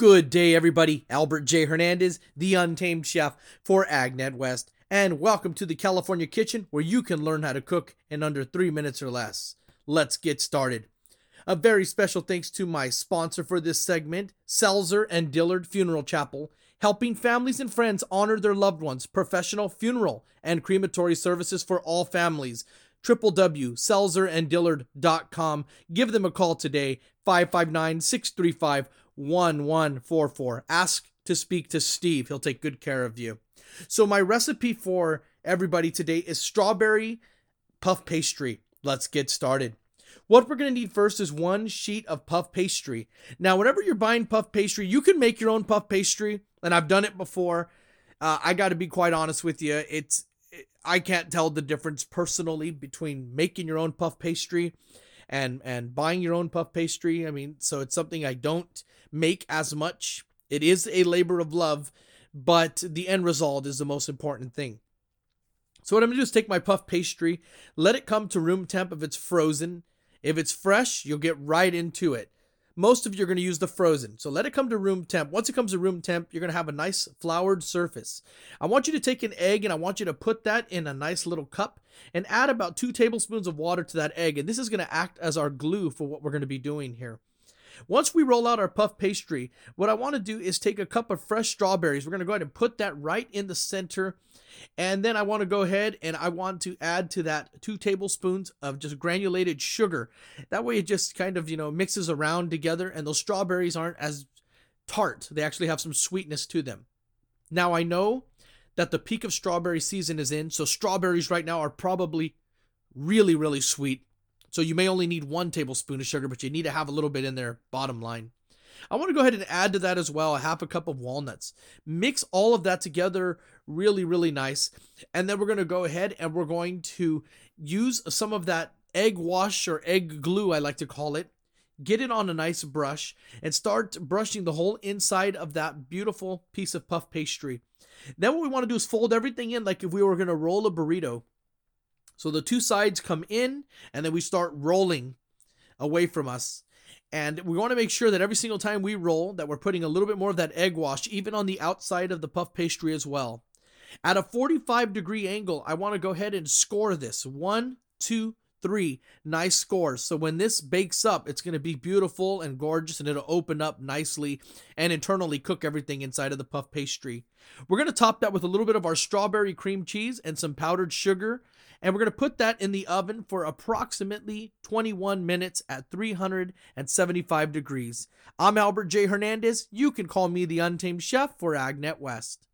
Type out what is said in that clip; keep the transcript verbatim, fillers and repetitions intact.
Good day, everybody. Albert J. Hernandez, the Untamed Chef for AgNet West, and welcome to the California Kitchen, where you can learn how to cook in under three minutes or less. Let's get started. A very special thanks to my sponsor for this segment, Selzer and Dillard Funeral Chapel, helping families and friends honor their loved ones. Professional funeral and crematory services for all families. w w w dot selzer and dillard dot com. Give them a call today, five five nine, six three five, one one four four. Ask to speak to Steve. He'll take good care of you. So my recipe for everybody today is strawberry puff pastry. Let's get started. What we're going to need first is one sheet of puff pastry. Now, whenever you're buying puff pastry, you can make your own puff pastry, and I've done it before. Uh, I got to be quite honest with you. It's I can't tell the difference personally between making your own puff pastry and and buying your own puff pastry. I mean, so it's something I don't make as much. It is a labor of love, but the end result is the most important thing. So what I'm going to do is take my puff pastry, let it come to room temp if it's frozen. If it's fresh, you'll get right into it. Most of you are going to use the frozen. So let it come to room temp. Once it comes to room temp, you're going to have a nice floured surface. I want you to take an egg and I want you to put that in a nice little cup and add about two tablespoons of water to that egg. And this is going to act as our glue for what we're going to be doing here. Once we roll out our puff pastry, what I want to do is take a cup of fresh strawberries. We're going to go ahead and put that right in the center. And then I want to go ahead and I want to add to that two tablespoons of just granulated sugar. That way it just kind of, you know, mixes around together and those strawberries aren't as tart. They actually have some sweetness to them. Now I know that the peak of strawberry season is in, so strawberries right now are probably really, really sweet. So you may only need one tablespoon of sugar, but you need to have a little bit in there, bottom line. I want to go ahead and add to that as well a half a cup of walnuts. Mix all of that together really, really nice. And then we're going to go ahead and we're going to use some of that egg wash or egg glue, I like to call it. Get it on a nice brush and start brushing the whole inside of that beautiful piece of puff pastry. Then what we want to do is fold everything in like if we were going to roll a burrito. So the two sides come in and then we start rolling away from us. And we want to make sure that every single time we roll that we're putting a little bit more of that egg wash even on the outside of the puff pastry as well. At a forty-five degree angle, I want to go ahead and score this. One, two, three. Nice scores. So when this bakes up, it's going to be beautiful and gorgeous and it'll open up nicely and internally cook everything inside of the puff pastry. We're going to top that with a little bit of our strawberry cream cheese and some powdered sugar. And we're going to put that in the oven for approximately twenty-one minutes at three hundred seventy-five degrees. I'm Albert J. Hernandez. You can call me the Untamed Chef for AgNet West.